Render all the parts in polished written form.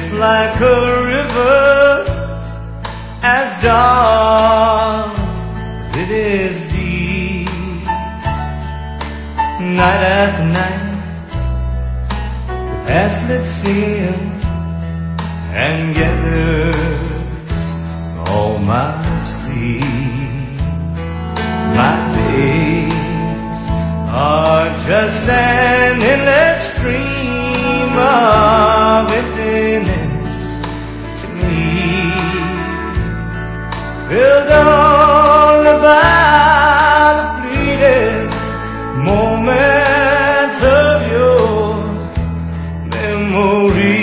It's like a river as dark as it is deep. Night after night, the past slips in and gathers all my sleep. My days are just an endless stream of emptiness to me, filled only by the fleeting moments of your memory.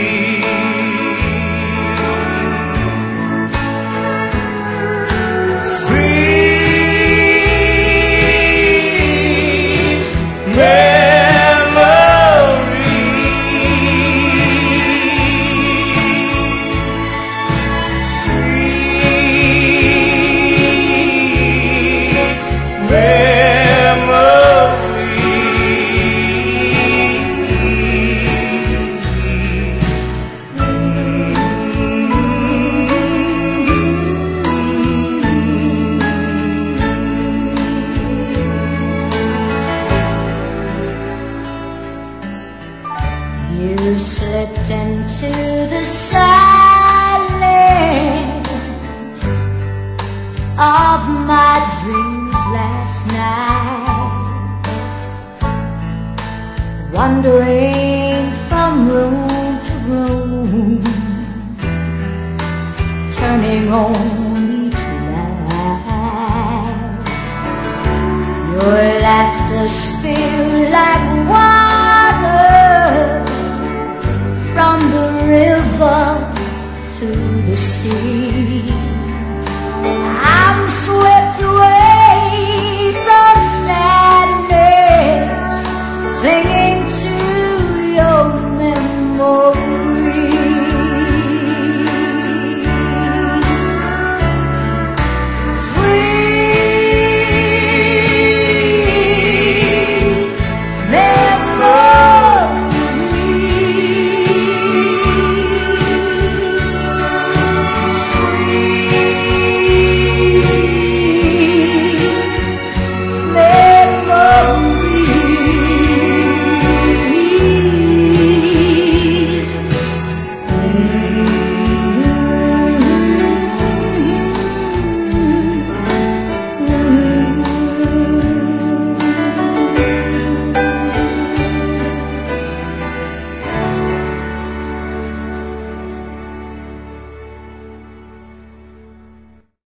You slipped into the silence of my dreams last night, wandering from room to room, turning on each light. Your laughter spilled like water from the river to the sea.